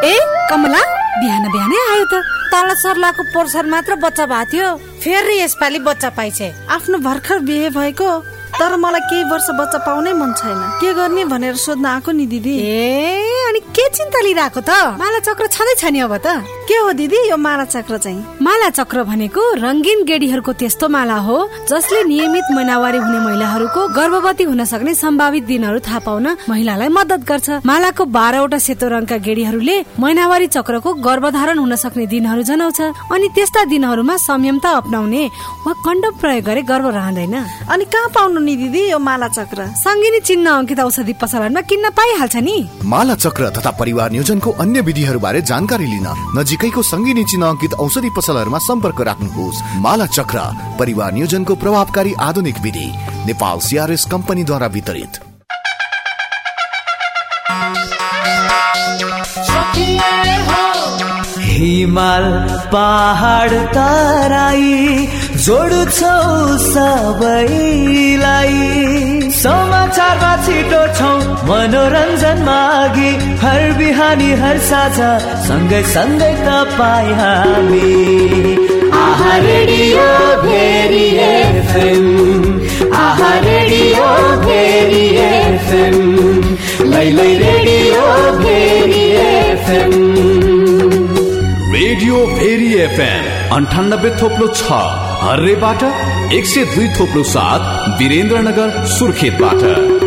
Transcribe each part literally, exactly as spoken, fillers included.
ए कमला बिहान बिहानै आयो त। तल सर्लाको पोर्सन मात्र बच्चा भएको थियो, फेरि यसपालि बच्चा पाइछे। आफ्नो भर्खर बिहे भएको, तर मलाई केही वर्ष बच्चा पाउनै मन छैन। के गर्ने भनेर सोध्न आएको नि दिदी। ए अनि के चिन्ता लिइरहेको त? माला चक्र छँदैछ नि अब त। के हो दिदी यो माला चक्र चाहिँ? माला चक्र भनेको रंगीन गेडीहरूको त्यस्तो माला हो जसले नियमित महिनावारी हुने महिलाहरूको गर्भवती हुन सक्ने सम्भावित दिनहरू थाहा पाउन महिलालाई मद्दत गर्छ। मालाको बाह्रवटा सेतो रङका गेडीहरूले महिनावारी चक्रको गर्भधारण हुन सक्ने दिनहरू जनाउँछ। अनि त्यस्ता दिनहरूमा संयमता अपनाउने वा कन्डम प्रयोग गरे गर्भ रहँदैन। अनि कहाँ पाउनु नि दिदी यो माला चक्र? सङ्गिनी चिन्ह अंकित औषधि पसलमा किन्न पाइहाल्छ नि। माला चक्र तथा परिवार नियोजनको अन्य विधिहरू बारे जानकारी लिन नजिकैको सङ्गिनी चिन्ह अंकित औषधि पसलहरूमा सम्पर्क राख्नुहोस्। माला चक्र परिवार नियोजनको प्रभावकारी आधुनिक विधि, नेपाल सीआरएस कम्पनीद्वारा वितरित। हिमाल पहाड तराई जोड्छौ सबैलाई, समाचारमा छिटो छौ मनोरञ्जन मागी, हर बिहानी हर साझा सँगै सँगै तपाईँ हामी। आहा रेडियो भेरी एफएम, आहा रेडियो भेरी एफएम, लै लै radio Bheri FM. Radio Bheri FM अन्ठानब्बे थोप्लो छ हर्रेबाट, एक सय दुई थोप्लो सात वीरेन्द्रनगर सुर्खेतबाट।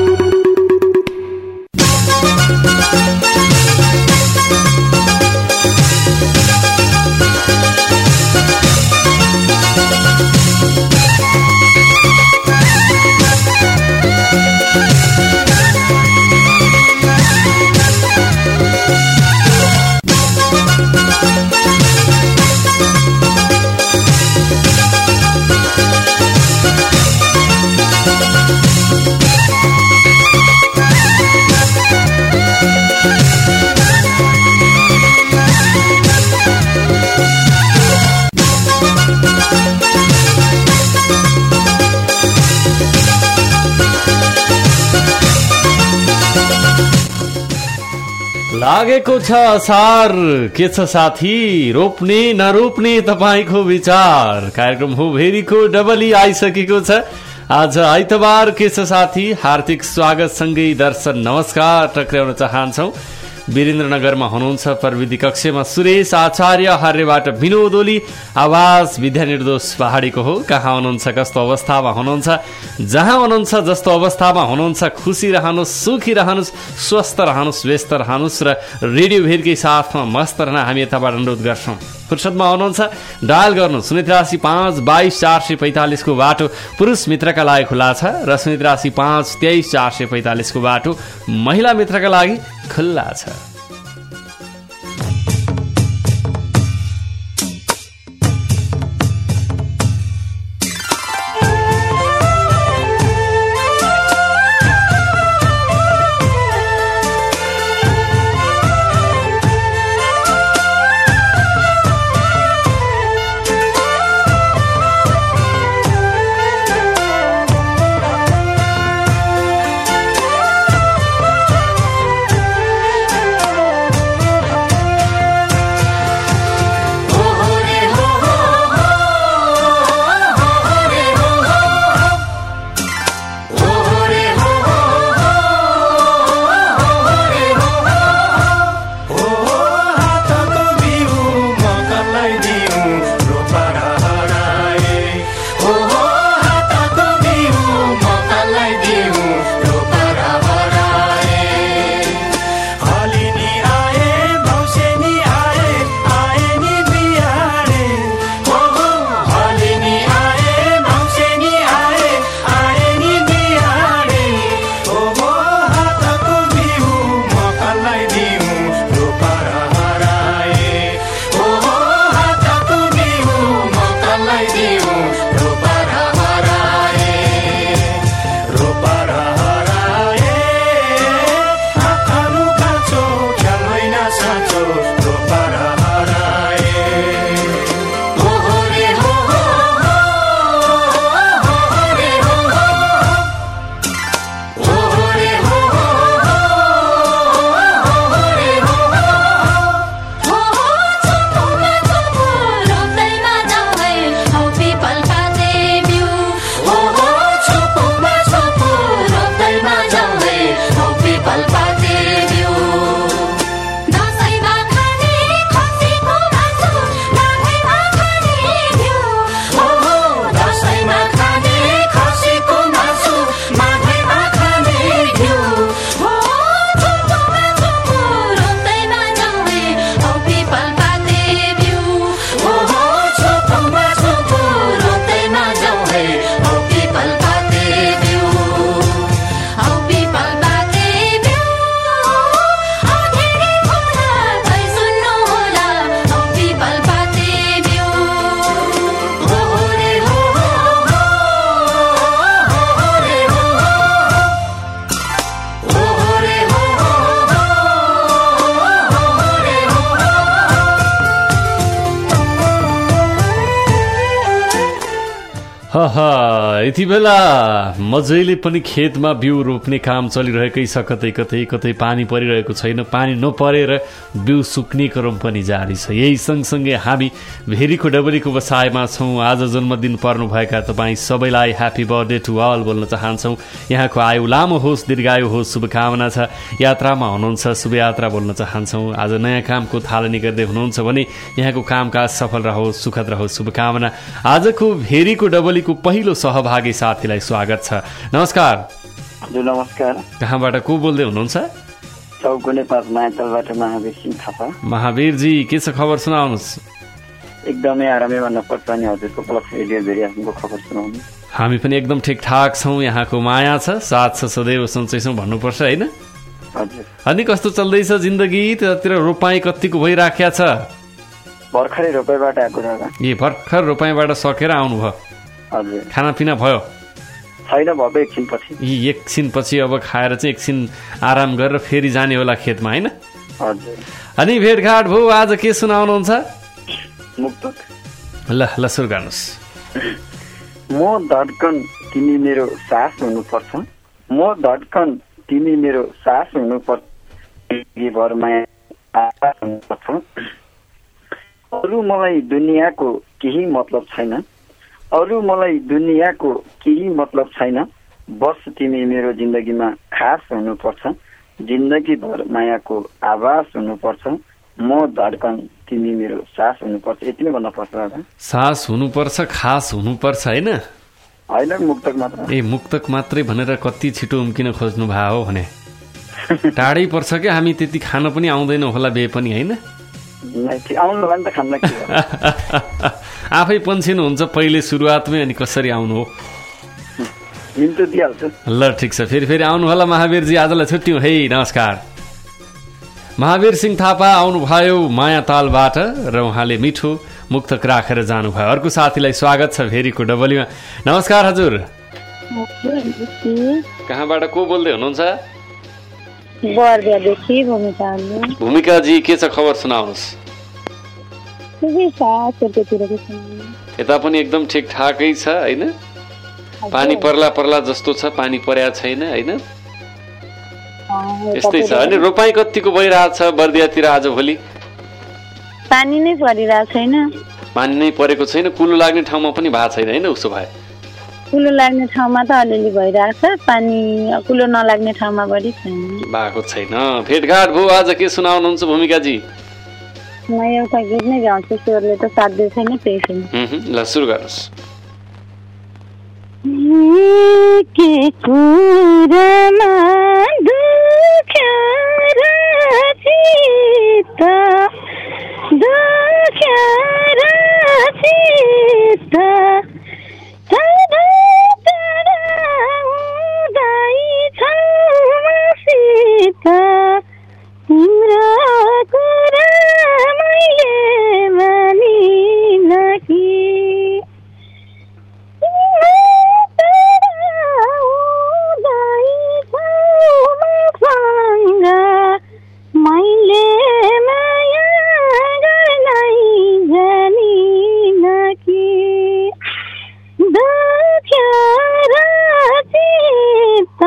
लागेको छ असार, के छ साथी रोप्ने नरोप्ने तपाईँको विचार। कार्यक्रम हो भेरीको डबली आइसकेको छ। आज आइतबार के छ साथी, हार्दिक स्वागत सँगै दर्शन नमस्कार टक्राउन चाहन्छौ। वीरेन्द्रनगरमा हुनुहुन्छ प्रविधि कक्षमा सुरेश आचार्य, हर्रेबाट विनोद ओली, आवाज विद्या निर्दोष पहाडीको हो। कहाँ हुनुहुन्छ, कस्तो अवस्थामा हुनुहुन्छ, जहाँ हुनुहुन्छ जस्तो अवस्थामा हुनुहुन्छ, खुसी रहनुहोस्, सुखी रहनुहोस्, स्वस्थ रहनुहोस्, व्यस्त रहनुहोस् र रेडियो भेरकै साथमा मस्त रहन हामी यताबाट अनुरोध गर्छौँ। फुर्सदमा हुनुहुन्छ डायल गर्नु शून्य त्रियासी पाँच बाइस चार सय पैँतालिसको बाटो पुरुष मित्रका लागि खुला छ र शून्य त्रियासी पाँच तेइस चार सय पैँतालिसको बाटो महिला मित्रका लागि खुल्ला छ। आहा, यति बेला मजैले पनि खेतमा बिउ रोप्ने काम चलिरहेकै छ। कतै कतै कतै पानी परिरहेको छैन, पानी नपरेर बिउ सुक्ने क्रम पनि जारी छ। यही सँगसँगै हामी भेरीको डबलीको बसाइमा छौँ। आज जन्मदिन पर्नुभएका तपाईँ सबैलाई ह्याप्पी बर्थडे टु अल बोल्न चाहन्छौँ। यहाँको आयु लामो होस्, दीर्घायु होस्, शुभकामना छ। यात्रामा हुनुहुन्छ, शुभयात्रा बोल्न चाहन्छौँ। आज नयाँ कामको थालनी गर्दै हुनुहुन्छ भने यहाँको कामकाज सफल रहोस्, सुखद रहोस्, शुभकामना। आजको भेरीको डबलीको पहिलो सहभागी साथीलाई स्वागत छ। नमस्कार। हजुर नमस्कार। कहाँबाट को बोल्दै हुनुहुन्छ? चौकुने पाँच मायातलबाट महावीर सिंह थापा। महावीरजी, के छ खबर, सुनाउनुहोस्। एकदमै आरामै भन्नुपर्छ अनि हजुरको प्लस रेडियो भेरिएसनको खबर सुनाउनु। हामी पनि एकदम ठिकठाक छौँ। यहाँको माया छ, साथ छ, सदैव सन्चै छौँ भन्नुपर्छ होइन? हजुर। अनि कस्तो चल्दैछ जिन्दगी? त्यतातिर रोपाई कतिको भइराख्या छ? भर्खरै रोपाइबाट आएको दादा। ए, भर्खर रोपाइबाट सकेर आउनुभयो? हजुर। खानापिना भयो? छैन, भयो एकछिनपछि। यी एकछिनपछि अब खाएर चाहिँ एकछिन आराम गरेर फेरि जाने होला खेतमा होइन? हजुर। अनि भेटघाट भयो, आज के सुनाउनुहुन्छ? मुक्तक। ल ल सुरु गर्नुहोस्। म धड्कन तिमी मेरो सास हुनुपर्छ, म धड्कन तिमी मेरो सास हुनुपर्छ, भर माया हुनुपर्छ। अरू मलाई दुनियाँको केही मतलब छैन, अरू मलाई दुनियाँको केही मतलब छैन, बस तिमी मेरो जिन्दगीमा खास हुनुपर्छ, जिन्दगीभर मायाको आवाज हुनुपर्छ, म धड्कन तिमी मेरो सास हुनुपर्छ। यति नै भन्नुपर्छ दादा। सास हुनुपर्छ, खास हुनुपर्छ होइन? होइन, मुक्तक मात्र। ए, मुक्तक मात्रै भनेर कति छिटो उम्किन खोज्नु भएको हो भने टाढै पर्छ क्या। हामी त्यति खान पनि आउँदैन होला बे पनि होइन? आफै पन्छिनुहुन्छ पहिले सुरुवातमै, अनि कसरी आउनु हो? ल ठिक छ, फेरि फेरि आउनु होला महावीरजी। आजलाई छुट्यौँ है, नमस्कार। महावीर सिंह थापा आउनुभयो माया तालबाट र उहाँले मिठो मुक्तक राखेर जानुभयो। अर्को साथीलाई स्वागत छ भेरीको डबलीमा। नमस्कार हजुर। कहाँबाट को बोल्दै हुनुहुन्छ? भूमिकाजी, के छ खबर, सुनाउनुहोस्। यता पनि एकदम ठिकठाकै छ होइन? पानी पर्ला पर्ला जस्तो छ, पानी पर्या छैन होइन? यस्तै छ। अनि रोपाई कतिको भइरहेको छ बर्दियातिर आज भोलि? पानी नै परिरहेको छैन। पानी नै परेको छैन, कुलो लाग्ने ठाउँमा पनि भएको छैन होइन? उसो भए कुलो लाग्ने ठाउँमा त अलिअलि भइरहेको छ, पानी कुलो नलाग्ने ठाउँमा बढी छैन, भएको छैन। भेटघाट भयो, आज के सुनाउनुहुन्छ भूमिकाजी? म एउटा गीत नै गाउँछु, स्वरले त साथ दिएको छैन, त्यही छैन। ल सुरु गर्नुहोस्। के कुरामा दुख्याएर चित्त, दुख्याएर चित्त, टाढा टाढा हुँदैछ मसित, तिम्रो कुरा मैले मानिन कि, मैले माया गर्नै जानिन कि, दुख्याएर चित्त,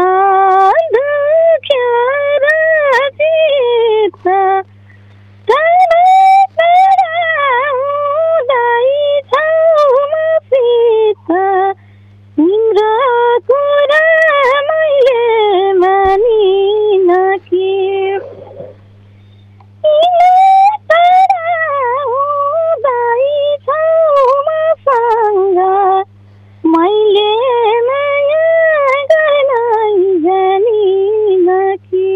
दुख्याएर चित्त, टाढा टाढा हुँदैछ मसित, तिम्रो कुरा मैले मानिन कि, मैले माया गर्नै जानिन कि,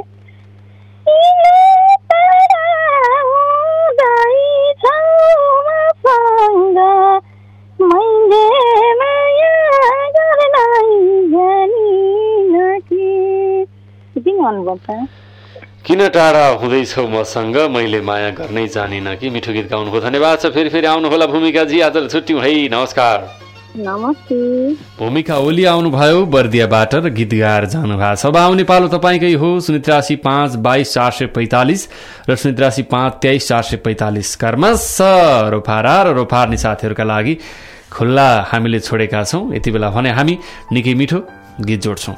हुँदैछ मसँग, मैले माया गर्नै जानिन कि। यति भन्नुपर्छ। किन टाढा हुँदैछौ मसँग, मैले माया गर्नै जानिन कि। मिठो गीत गाउनुभयो, धन्यवाद छ। फेरि फेरि आउनु होला भूमिकाजी। आजलाई छुट्यौँ है, नमस्कार। नमस्ते। भूमिका ओली आउनुभयो बर्दियाबाट र गीत गाएर जानुभएको छ। अब आउने पालो तपाईँकै हो। शून्य त्रियासी पाँच बाइस चार सय पैँतालिस र शून्य त्रियासी पाँच तेइस चार सय पैँतालिस कर्मश रोफारा र रोफार्ने साथीहरूका लागि खुल्ला हामीले छोडेका छौँ। यति बेला भने हामी निकै मिठो गीत जोड्छौँ।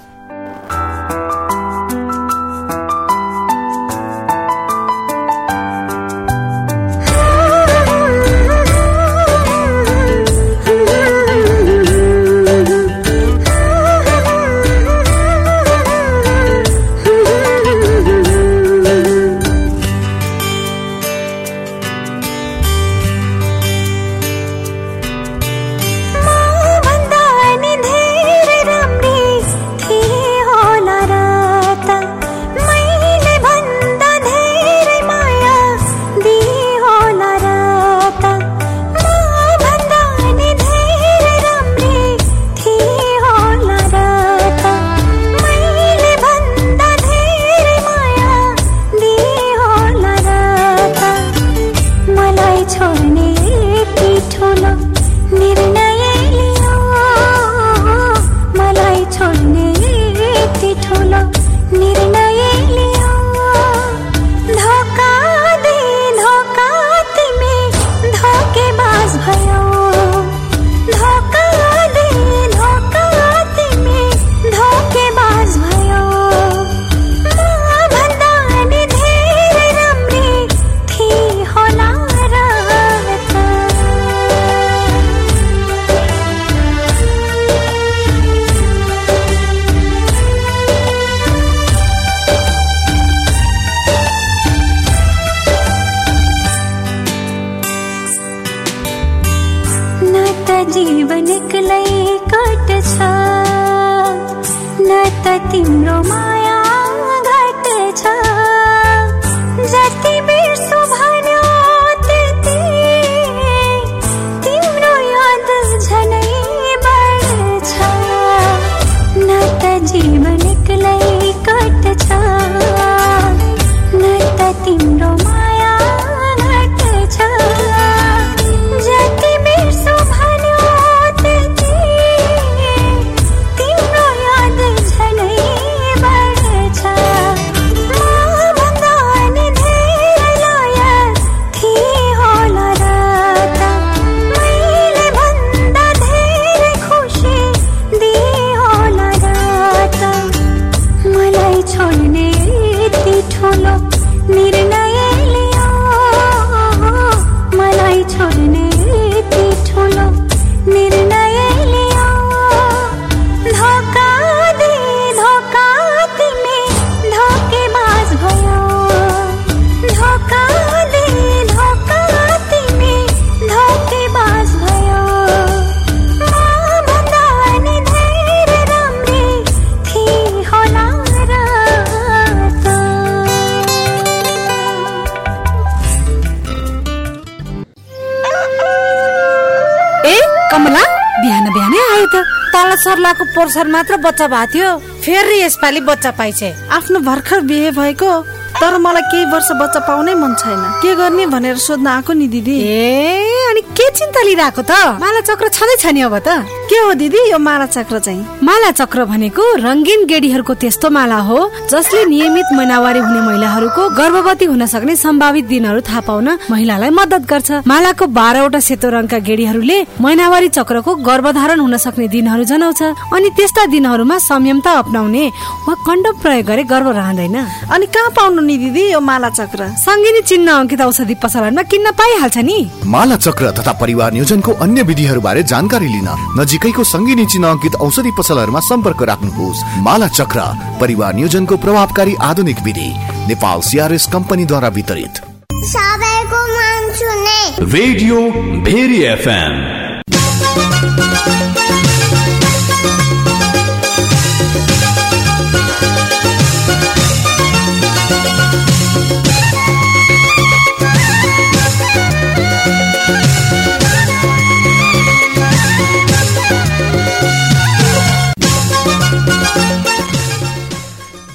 जीवन एक्लै कट छ न त तिम्रो माया घट छ जति बिर्सु भन्यो त्यति तिम्रो याद झनै बढ्छ न त जीवन एक्लै कट छ न त तिम्रो माया घट छ जति बिर्सु सर्लाको पोर्सन मात्र बच्चा भएको थियो फेरि यसपालि बच्चा पाइछे। आफ्नो भर्खर बिहे भएको तर मलाई केही वर्ष बच्चा पाउनै मन छैन के गर्ने भनेर सोध्न आएको नि दिदी। ए अनि के चिन्ता लिइराको त माला चक्र छँदै छ नि अब त के हो दिदी यो माला चक्र चाहिँ? माला चक्र भनेको रंगीन गेडीहरूको त्यस्तो माला हो जसले नियमित महिनावारी हुने महिलाहरूको गर्भवती हुन सक्ने सम्भावित दिनहरू थाहा पाउन महिलालाई मद्दत गर्छ। मालाको बाह्रवटा सेतो रङका गेडीहरूले महिनावारी चक्रको गर्भधारण हुन सक्ने दिनहरू जनाउँछ अनि त्यस्ता दिनहरूमा संयमता अपनाउने वा कन्डम प्रयोग गरे गर्भ रहँदैन। अनि कहाँ पाउनु नि दिदी यो माला चक्र? संगिनी चिन्ह अंकित औषधि पसलमा किन्न पाइहाल्छ नि। माला चक्र तथा परिवार नियोजनको अन्य विधिहरू बारे जानकारी लिन नजिकैको संगिनी चिन्ह अंकित औषधि पसलहरूमा सम्पर्क राख्नुहोस्। माला चक्र परिवार नियोजनको प्रभावकारी आधुनिक विधि नेपाल सीआरएस कम्पनीद्वारा वितरित। सबैको मन सुने रेडियो भेरी एफएम।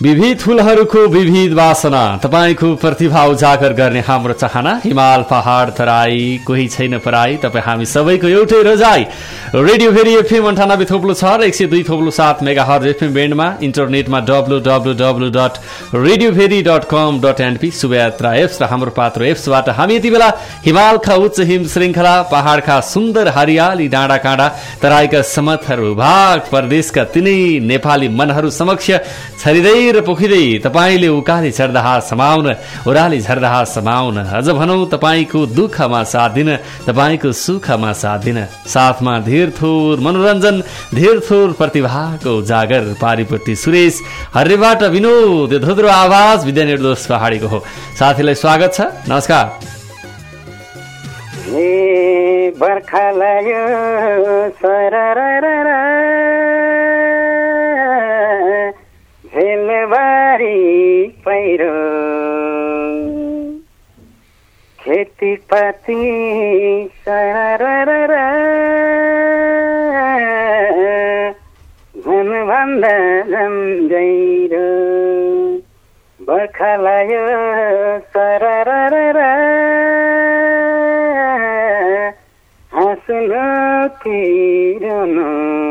विविध फूलहरूको विविध वासना तपाईको प्रतिभा उजागर गर्ने हाम्रो चाहना हिमाल पहाड तराई कोही छैन पराई तपाईँ हामी सबैको एउटै रजाई रेडियो भेरी एफएम अन्ठानब्बे थोप्लो छ र एक सय दुई थोप्लो सात मेगा हर्ज एफएम ब्यान्डमा इन्टरनेटमा W W W dot radio Bheri dot com dot NP Shubhayatra apps र हाम्रो पात्रो एप्सबाट हामी यति बेला हिमालका उच्च हिम श्रृङ्खला पहाडका सुन्दर हरियाली डाँडा काँडा तराईका समथर भाग प्रदेशका तिनै नेपाली मनहरू समक्ष छरिँदै र पोखिँदै तपाईँले उकाली झर्दाहा समाउन ओह्राली झर्दाहा समाउन अझ भनौँ तपाईँको दुःखमा साथ दिन तपाईँको सुखमा साथ दिन साथमा धेर थोर मनोरञ्जन धेर थोर प्रतिभाको उजागर पारिपट्टि सुरेश हर्रेबाट विनोद धुद्रो आवाज विद्या निर्दोष पहाडीको हो साथीलाई स्वागत छ नमस्कार झेलबारी पहिरो खेतीपाती सररर झनभन्दा झन गहिरो बर्खा लाग्यो सररर हाँस्नु कि रुनु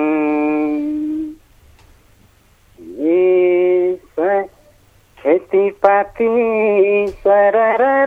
खेतीपाती सररर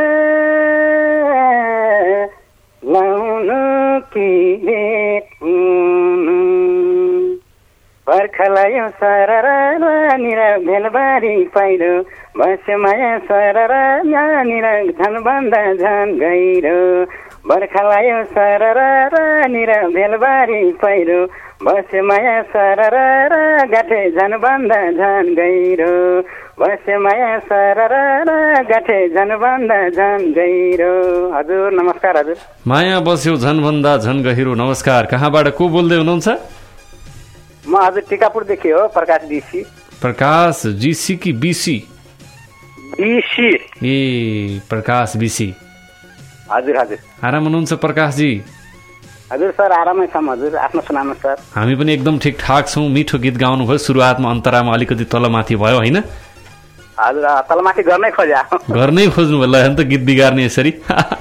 लाउनु कि बेच्नु बर्खा लाग्यो सरर निर भेलबारी पहिरो बस्यो माया सरर निर झनभन्दा झन गहिरो बर्खा लाग्यो सरर निर भेलबारी पहिरो बस्यो माया सरर गाठे झनभन्दा झन गहिरो बस्यो माया सरर गाठे झनभन्दा झन गहिरो हजुर नमस्कार हजुर माया बस्यो झनभन्दा झन गहिरो नमस्कार कहाँबाट को बोल्दै हुनुहुन्छ म हजुर टिकापुरदेखि हो प्रकाश डीसी प्रकाश जीसी कि बीसी बीसी ए प्रकाश बीसी हजुर हजुर आराम हुनुहुन्छ प्रकाशजी हजुर सर आरामै छौँ हजुर आफ्नो सुनाउनु सर हामी पनि एकदम ठिक ठाक छौँ मिठो गीत गाउनु भयो सुरुवातमा अन्तरामा अलिकति तलमाथि भयो होइन हजुर तलमाथि गर्नै खोज्या गर्नै खोज्नु भयो ल त गीत बिगार्ने यसरी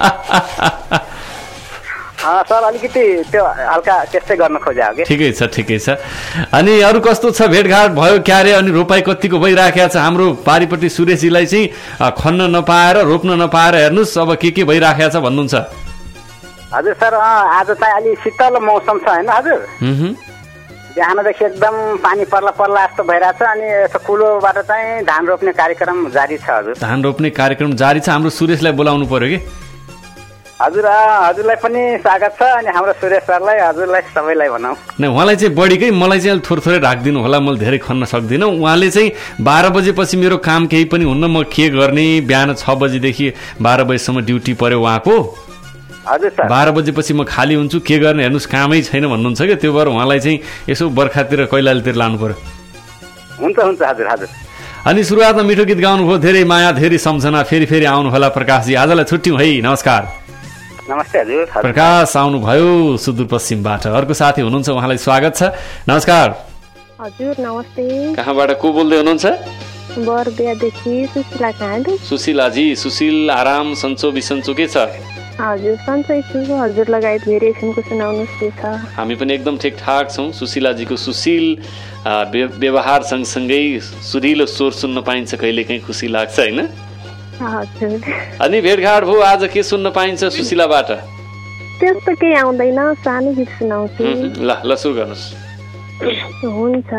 सर अलिकति त्यो हल्का त्यस्तै गर्न खोज्या हो कि ठिकै छ ठिकै छ अनि अरू कस्तो छ भेटघाट भयो क्यारे अनि रोपाई कतिको भइराखेको छ हाम्रो पारिपट्टि सुरेशजीलाई चाहिँ खन्न नपाएर रोप्न नपाएर हेर्नुहोस् अब के के भइराखेको छ भन्नुहुन्छ हजुर सर आज चाहिँ अलि शीतल मौसम छ होइन हजुर बिहानदेखि एकदम पानी पर्ला पर्ला जस्तो भइरहेछ अनि यस्तो कुलोबाट चाहिँ धान रोप्ने कार्यक्रम जारी छ हजुर धान रोप्ने कार्यक्रम जारी छ हाम्रो सुरेशलाई बोलाउनु पर्यो कि हजुर हजुरलाई पनि स्वागत छ अनि हाम्रो सुरेश सरलाई हजुरलाई सबैलाई भनौँ नै उहाँलाई चाहिँ बढीकै मलाई चाहिँ थोरै थोरै राखिदिनु होला मैले धेरै खन्न सक्दिनँ उहाँले चाहिँ बाह्र बजेपछि मेरो काम केही पनि हुन्न म के गर्ने बिहान छ बजीदेखि बाह्र बजीसम्म ड्युटी पर्यो उहाँको हजुर सर बाह्र बजेपछि म खाली हुन्छु के गर्ने हेर्नुहोस् कामै छैन भन्नुहुन्छ क्या त्यो भएर उहाँलाई चाहिँ यसो बर्खातिर कैलालीतिर लानु पर्यो हुन्छ हुन्छ हजुर हजुर अनि सुरुवातमा मिठो गीत गाउनुभयो धेरै माया धेरै सम्झना फेरि फेरि आउनु होला प्रकाशजी आजलाई छुट्यौँ है नमस्कार नमस्ते हजुर प्रकाश आउनुभयो सुदूरपश्चिमबाट अर्को साथी हुनुहुन्छ उहाँलाई स्वागत छ नमस्कार हजुर नमस्ते कहाँबाट को बोल्दै हुनुहुन्छ बरबियादेखि सुशीला काँड सुशीलाजी सुशील आराम सन्चो बिसन्चो के छ हजुर सन्चै छु हजुर लगायत धेरै एफएमको सुनाउनुहोस् के छ हामी पनि एकदम ठिक ठाक छौँ सुशीलाजीको सुशील व्यवहार सँगसँगै सुरिलो स्वर सुन्न पाइन्छ कहिलेकाहीँ खुसी लाग्छ होइन हजुर अनि भेटघाट भयो आज के सुन्न पाइन्छ सुशीलाबाट त्यस्तो केही आउँदैन सानो गीत सुनाउँछु ल ल सुरु गर्नुहोस् हुन्छ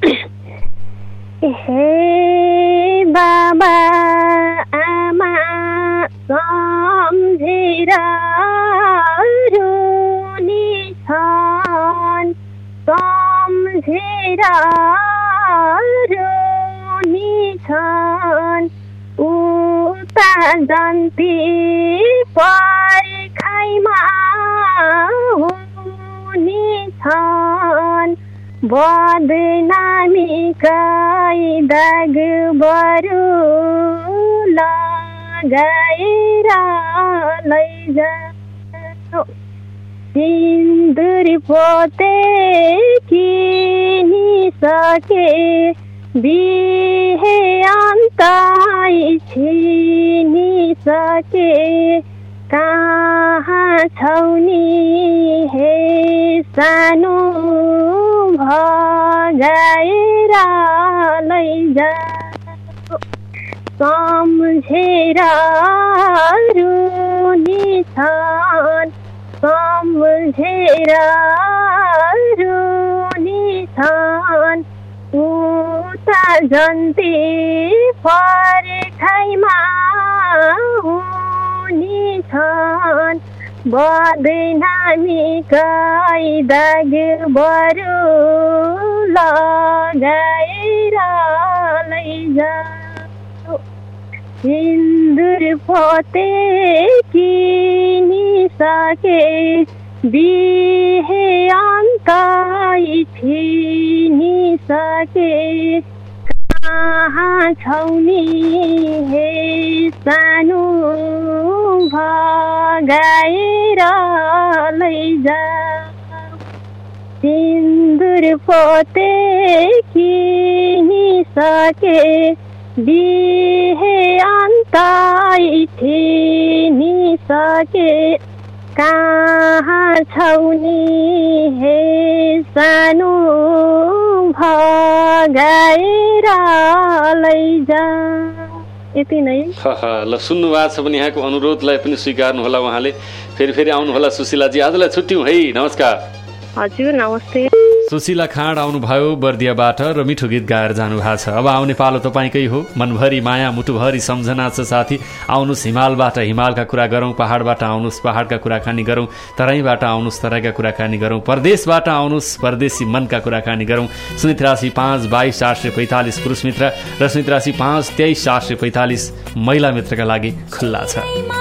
हे बाबा आमा सम्झेर रुनी छन् सम्झेर रुनी छन् उता जन्ती पर्खाइमा हुने छन् बदनामीकै दाग बरु लगाएर लैजा सिन्दुर पोते किनिसके बिहे अन्ताई छिनिसके कहाँ छौ नि हे सानो भगाएर लैजा सम्झेर रुनिछन् सम्झेर रुनिछन् उता जन्ती फर्काइमा हुनेछन् बदैन निकै दाग बरु लगाएर लैजा सिन्दुर पोते किनिसके बिहे अन्ताई छिनिसके कहाँ छौ नि हे सानो भगाएर लैजा सिन्दुर पोते किनिसके बिहे अन्ताई छिनिसके कहाँ छौ नि हे सानो भगाएर लैजा। यति नै। ल सुन्नु भएको छ भने यहाँको अनुरोधलाई पनि स्वीकार्नु होला उहाँले। फेरि फेरि आउनुहोला सुशीलाजी। आजलाई छुट्यौँ है, नमस्कार। हजुर नमस्ते। सुशीला खाँड आउनुभयो बर्दियाबाट र मिठो गीत गाएर जानु भएको छ। अब आउने पालो तपाईँकै हो। मनभरि माया मुटुभरि सम्झना छ साथी। आउनुहोस् हिमालबाट हिमालका कुरा गरौँ, पहाडबाट आउनुहोस् पहाडका कुराकानी गरौँ, तराईबाट आउनुहोस् तराईका कुराकानी गरौँ, परदेशबाट आउनुहोस् परदेशी मनका कुराकानी गरौँ। शून्य त्रियासी पाँच बाइस चार सय पैँतालिस पुरुष मित्र र शून्य त्रियासी पाँच तेइस चार सय पैँतालिस महिला मित्रका लागि खुल्ला छ।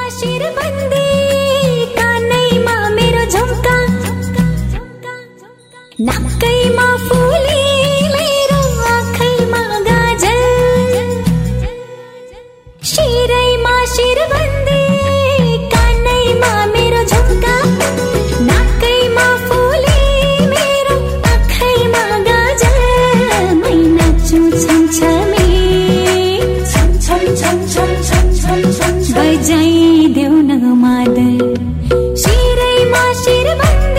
नाकैमा फुली मेरो आँखैमा गाजल शिरैमा शिरबन्दी कानैमा मेरो झुम्का नाकैमा फुली मेरो आँखैमा गाजल मै नाच्छु छमछमे छम छम छम छम छम छम छम बजाइदेऊ न मादल शिरैमा शिरबन्दी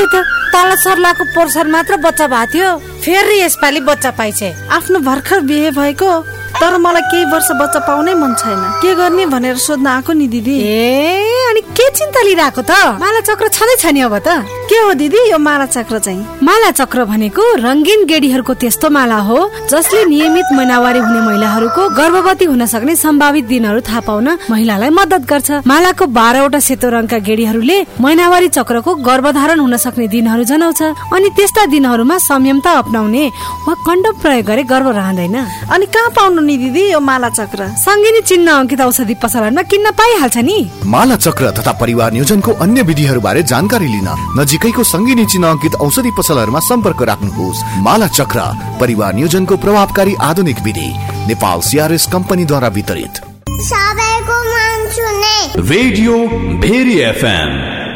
त तल सर्लाको पोर्सन मात्र बच्चा भएको थियो, फेरि यसपालि बच्चा पाइछे। आफ्नो भर्खर बिहे भएको, तर मलाई केही वर्ष बच्चा पाउनै मन छैन, के गर्ने भनेर सोध्न आएको नि दिदी। ए अनि के चिन्ता लिइराको त? माला चक्र छँदै छ नि अब त? के हो दिदी यो माला चक्र चाहिँ? माला चक्र भनेको रंगीन गेडीहरूको त्यस्तो माला हो जसले नियमित महिनावारी हुने महिलाहरूको गर्भवती हुन सक्ने सम्भावित दिनहरू थाहा पाउन महिलालाई मद्दत गर्छ। मालाको बाह्रवटा सेतो रङका गेडीहरूले महिनावारी चक्रको गर्भधारण हुन सक्ने दिनहरू जनाउँछ। अनि त्यस्ता दिनहरूमा संयमता अपनाउने वा कन्डम प्रयोग गरे गर्भ रहँदैन। अनि कहाँ पाउनु नि दिदी यो माला चक्र? सङ्गिनी चिन्ह अंकित औषधि पसलमा किन्न पाइहाल्छ नि। माला चक्र तथा परिवार नियोजनको अन्य विधिहरू बारे जानकारी लिन नजिकैको सङ्गिनी चिन्ह अंकित औषधि पसलहरूमा सम्पर्क राख्नुहोस्। माला चक्र परिवार नियोजनको प्रभावकारी आधुनिक विधि नेपाल सीआरएस कम्पनीद्वारा वितरित। सबैको मन सुने रेडियो भेरी एफएम।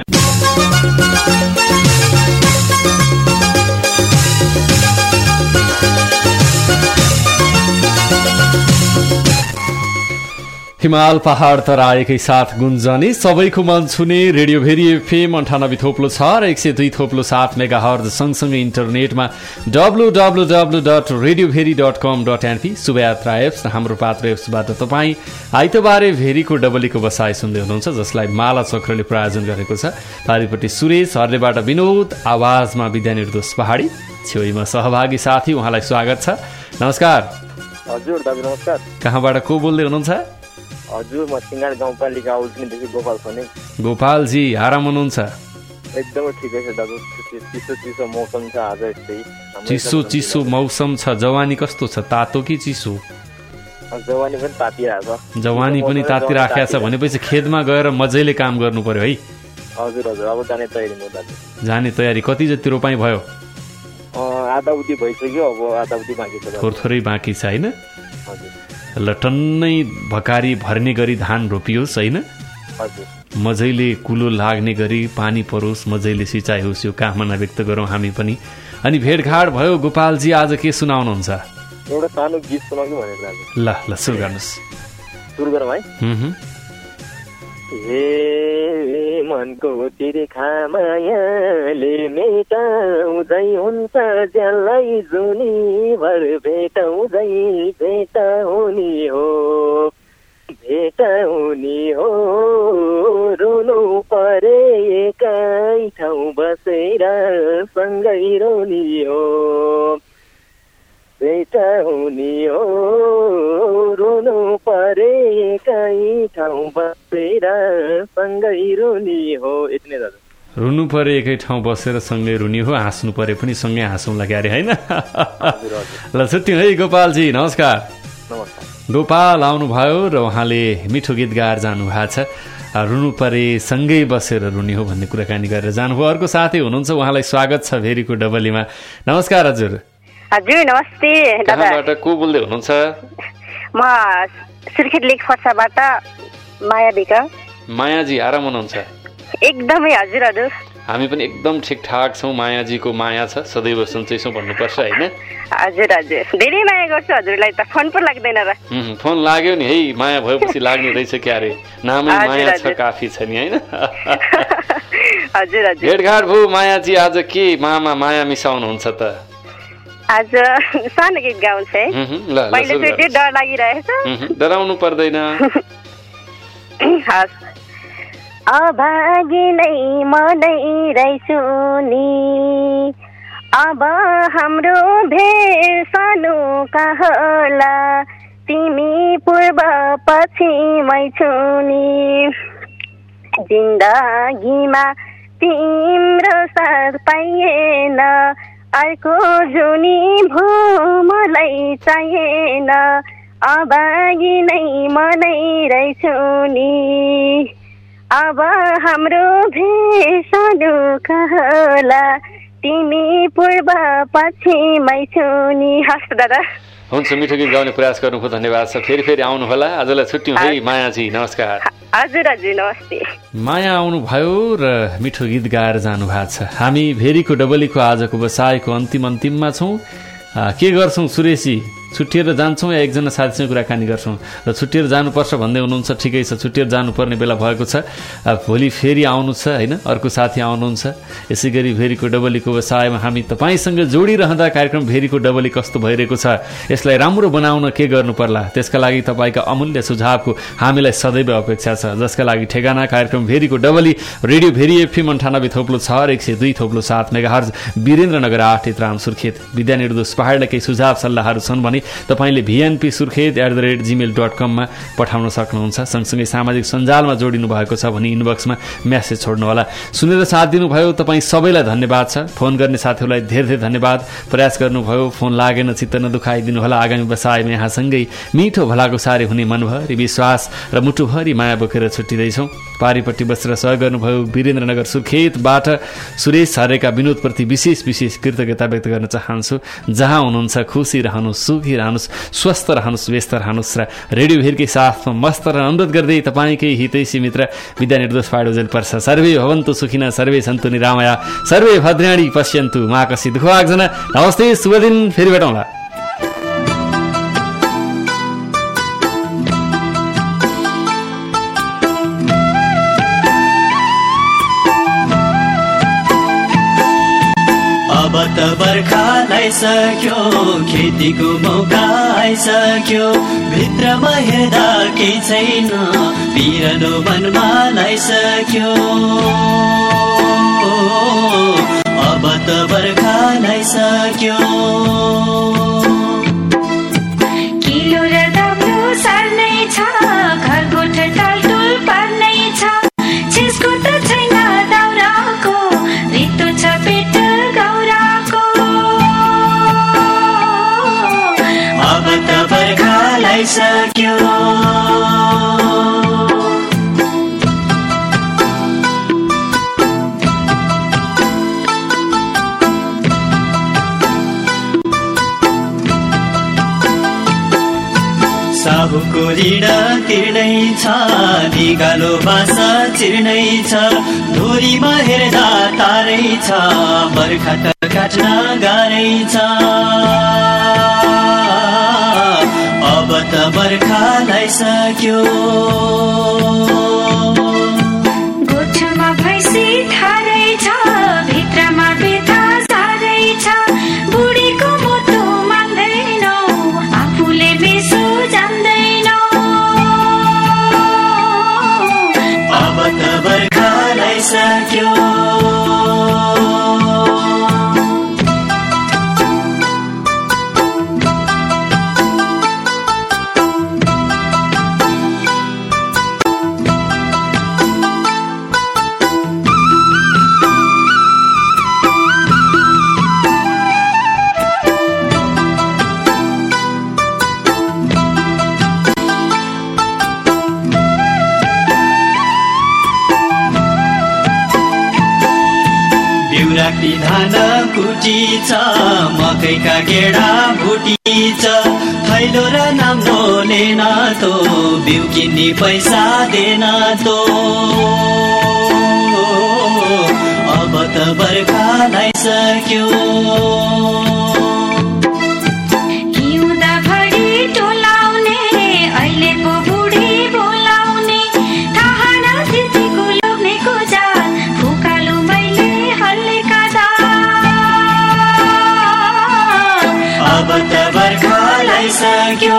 हिमाल पहाड तराएकै साथ गुन्जने सबैको मन छुने रेडियो भेरी एफएम अन्ठानब्बे थोप्लो छ र एक सय दुई थोप्लो सात मेगा हर्ज सँगसँगै इन्टरनेटमा W W W dot radio Bheri dot com dot NP Shubhayatra apps र हाम्रो पात्र एप्सबाट तपाईँ आइतबारे भेरीको डबलीको बसाइ सुन्दै हुनुहुन्छ, जसलाई माला चक्रले प्रायोजन गरेको छ। पारिपट्टि सुरेश, हर्लेबाट विनोद, आवाजमा विद्या निर्दोष पहाडी, छेउमा सहभागी साथी, उहाँलाई स्वागत छ। नमस्कार। हजुर दाजु नमस्कार। कहाँबाट को बोल्दै हुनुहुन्छ? हजुर म सिंगार गाउँपालिका औजनीदेखि गोपाल पनि। गोपालजी आराम हुनुहुन्छ? एकदमै ठिकै छ दाजु, चिसो चिसो मौसम छ आज। यस्तै चिसो चिसो मौसम छ। जवानी कस्तो छ, तातो कि चिसो? जवानी पनि तातिरहेको छ। जवानी पनि तातिराखेको छ भनेपछि खेतमा गएर मजाले काम गर्नु पर्यो है। हजुर हजुर अब जाने तयारी म दाजु। जाने तयारी कति जति रोपाई भयो? आधा उति भइसक्यो, अब आधा उति बाँकी छ। थोर थोरै बाँकी छ हैन? हजुर। ल टन्नै भकारी भर्ने गरी धान रोपियोस् हैन? हजुर। मजैले कुलो लाग्ने गरी पानी परोस्, मजैले सिँचाइ होस्, यो कामना व्यक्त गरौँ हामी पनि। अनि भेटघाट भयो गोपालजी, आज के सुनाउनुहुन्छ? एउटा सानो गीत सुनाउनु भनेर दाजु। ल ल सुरु गर्नुहोस्। सुरु गरौँ है। हम्म हे मनको तिर्खा मायाले मेटाउँदै हुन्छ ज्यानलाई जुनी भर भेटाउँदै भेटा हुने हो भेटा हुने हो रुनु परे एकै ठाउँ बसेर सँगै रोनी हो भेटा हुने हो रुनु परे एकै ठाउँ बसेर सँगै रुनी हो। यति नै दाजु। रुनु परे एकै ठाउँ बसेर सँगै रुनी हो, हाँस्नु परे पनि सँगै हाँसौँला क्यारे होइन? ल छुट्टी है गोपालजी, नमस्कार। नमस्कार। गोपाल आउनुभयो र उहाँले मिठो गीत गाएर जानुभएको छ। रुनु परे सँगै बसेर रुनी हो भन्ने कुराकानी गरेर जानुभयो। अर्को साथी हुनुहुन्छ, उहाँलाई स्वागत छ भेरीको डबलीमा। नमस्कार हजुर। हजुर नमस्ते दादा। कहाँबाट को बोल्दै हुनुहुन्छ? म सुर्खेत लेक फर्साबाट माया बिका। मायाजी आराम हुनुहुन्छ? एकदमै हजुर हजुर। हामी पनि एकदम ठिकठाक छौँ। मायाजीको माया छ, सदैव सन्चै छौँ भन्नुपर्छ होइन? हजुर हजुर, धेरै माया गर्छु हजुरलाई त। फोन पो लाग्दैन र? फोन लाग्यो नि है, माया भएपछि लाग्ने रहेछ क्यारे। नामै माया छ काफी छ नि होइन? हजुर हजुर। भेटघाट भयो मायाजी, आज के मामा माया मिसाउनुहुन्छ त? आज सानो गीत गाउँछ है। पहिले चाहिँ डर लागिरहेछ। डराउनु पर्दैन। अभागी नै मनै रहेछु नि, अब हाम्रो भेट सानो कहला, तिमी पूर्व पश्चिमै छु नि, जिन्दगीमा तिम्रो साथ पाइएन, अर्को जुनी भो मलाई चाहिएन, अभागी नै मनै रहेछु नि, अब हाम्रो भेट सानो कहला, तिमी पूर्व पश्चिमै छु नि। हस् दादा। हुन्छ, मिठो गीत गाउने प्रयास गर्नुभयो, धन्यवाद छ। फेरि फेरि आउनु होला। आजलाई छुट्यौँ है मायाजी, नमस्कार। हजुर हजुर नमस्ते। माया आउनुभयो र मिठो गीत गाएर जानु भएको छ। हामी भेरीको डबलीको आजको बसाइको अन्तिम अन्तिममा छौँ। के गर्छौँ सुरेशी? छुट्टिएर जान्छौँ या एकजना साथीसँग कुराकानी गर्छौँ र छुट्टिएर जानुपर्छ भन्दै हुनुहुन्छ, ठिकै छ, छुट्टिएर जानुपर्ने बेला भएको छ। भोलि फेरि आउनु छ होइन, अर्को साथी आउनुहुन्छ। यसै गरी भेरीको डबलीको व्यवसायमा हामी तपाईँसँग जोडिरहँदा कार्यक्रम भेरीको डबली कस्तो भइरहेको छ, यसलाई राम्रो बनाउन के गर्नु पर्ला, त्यसका लागि तपाईँका अमूल्य सुझावको हामीलाई सदैव अपेक्षा छ। जसका लागि ठेगाना कार्यक्रम भेरीको डबली, रेडियो भेरी एफएम अन्ठानब्बे थोप्लो छ र एक सय दुई थोप्लो सात मेगाहर्ज, वीरेन्द्रनगर आठ इत्राम सुर्खेत। विद्या निर्दोष पहाडलाई केही सुझाव सल्लाहहरू छन् भने तपाईँले VNP Surkhet at the rate Gmail dot कममा पठाउन सक्नुहुन्छ। सँगसँगै सामाजिक सञ्जालमा जोडिनु भएको छ भने इनबक्समा म्यासेज छोड्नुहोला। सुनेर साथ दिनुभयो तपाईँ सबैलाई धन्यवाद छ। फोन गर्ने साथीहरूलाई धेरै धेरै धन्यवाद। प्रयास गर्नुभयो, फोन लागेन, चित्त नदुखाइदिनु होला। आगामी बसाइमा यहाँसँगै मिठो भलाको सारे हुने मनभरि विश्वास र मुटुभरि माया बोकेर छुट्टिँदैछौँ। पारिपट्टि बसेर सहयोग गर्नुभयो वीरेन्द्रनगर सुर्खेतबाट सुरेश हरेका विनोदप्रति विशेष विशेष कृतज्ञता व्यक्त गर्न चाहन्छु। जहाँ हुनुहुन्छ खुसी रहनुहोस्, सुखी रहनुहोस्, स्वस्थ रहनुहोस्, व्यस्त रहनुहोस् र रेडियो भेरकै साथमा मस्त र अनुरोध गर्दै तपाईँकै हितैषी मित्र विद्या निर्दोष पाहाड उजेल पर्छ। सर्वे भवन्तु सुखिनः, सर्वे सन्तु निरामया, सर्वे भद्राणि पश्यन्तु मा कसी दुःख आग्जना। नमस्ते, शुभ दिन, फेरि भेटौँला। अब त बर्खा लाइसक्यो, खेतीको मौका आइसक्यो, भित्रमा हेर्दा केही छैन, पिरनो मनमा लाइसक्यो। अब त बर्खा लाइसक्यो, किलो र दाम्रो सर्नै छ, घरको टालटुल पर्नै छ, छिस्को त छैन दाउराको, रित्तो छ पेट गौराको। अब त बर्खा लाइसक्यो, साहुको ऋण तिर्नै छ, निगालो बासा चिर्नै छ, धुरीमा हेर्दा तारै छ, बर्खा त काट्न गाह्रै छ। अब त बर्खा लाइसक्यो, गोठमा भैँसी थारै छ, भित्रमा बेथा सारै छ, बुढीको मुटु मान्दैनौ, आफूले बेसो जान्दैनौ। अब त बर्खा लाइसक्यो, धान कुटी छ, मकैका गेडा भुटी छ, थैलो र नाम्रो लेन तो, बिउ किन्ने पैसा देन तो। अब त बर्खा लाइसक्यो, हिउँदाभरि टोलाउने, अहिलेको बुढी बोलाउने, थाहा नथितिको लोग्नेको जाल, फुकालु मैले हल्लेका। अब त बर्खा लाइसक्यो,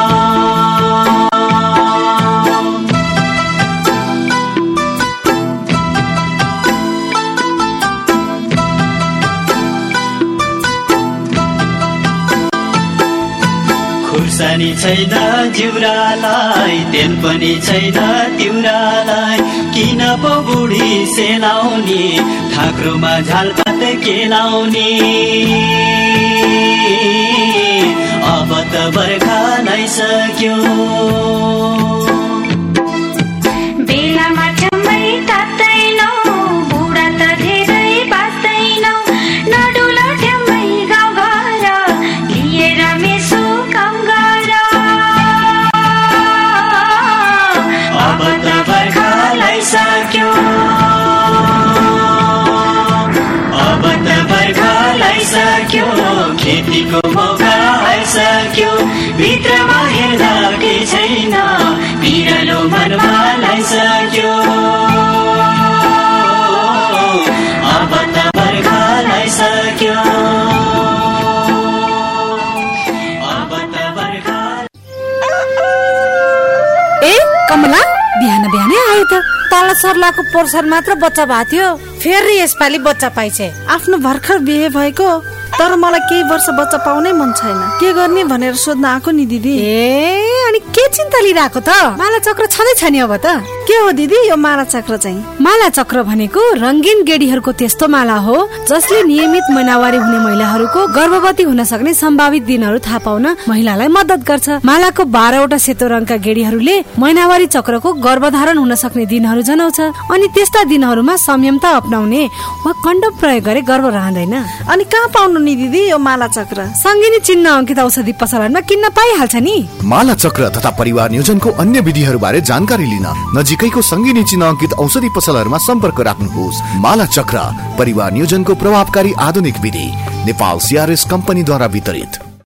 खुर्सानी छैन जिउरालाई, तेल पनि छैन तिउरालाई, किन पो बुढी सेलाउने, ठाक्रोमा झालपात केलाउने। अब त बर्खा लाइसक्यो, बेलामा ठम्मै तात्दैनौ, बुढा त धेरै बाँच्दैनौ, नडुल ठ्याम्मै गाउँघर, लिएर मेसो काम गर। अब त बर्खा लाइसक्यो, अब त बर्खा लाइसक्यो, खेतीको मौका आइसक्यो, काला सर्लाको पोर्सन मात्र बच्चा भएको थियो, फेरि यसपालि बच्चा पाइछे। आफ्नो भर्खर बिहे भएको, तर मलाई केही वर्ष बच्चा पाउनै मन छैन। के गर्ने भनेर सोध्न आएको नि दिदी। ए अनि के चिन्ता लिइराको त? माला चक्र छँदै छ नि अब त। के हो दिदी यो माला चक्र चाहिँ? माला चक्र भनेको रंगीन गेडीहरूको त्यस्तो माला हो जसले नियमित महिनावारी हुने महिलाहरूको गर्भवती हुन सक्ने सम्भावित दिनहरू थाहा पाउन महिलालाई मद्दत गर्छ। मालाको बाह्रवटा सेतो रङका गेडीहरूले महिनावारी चक्रको गर्भधारण हुन सक्ने दिनहरू जनाउँछ। अनि त्यस्ता दिनहरूमा संयमता अपनाउने वा कन्डोम प्रयोग गरे गर्भ रहँदैन। अनि कहाँ पाउनु नि दिदी यो माला चक्र? संगिनी चिन्ह अंकित औषधि पसलमा किन्न पाइहाल्छ नि। माला चक्र तथा परिवार नियोजनको अन्य विधिहरू बारे जानकारी लिन नजिकैको संगिनी चिन्ह अंकित औषधि पसलहरूमा सम्पर्क राख्नुहोस्। माला चक्र परिवार नियोजनको प्रभावकारी आधुनिक विधि नेपाल सीआरएस कम्पनीद्वारा वितरित।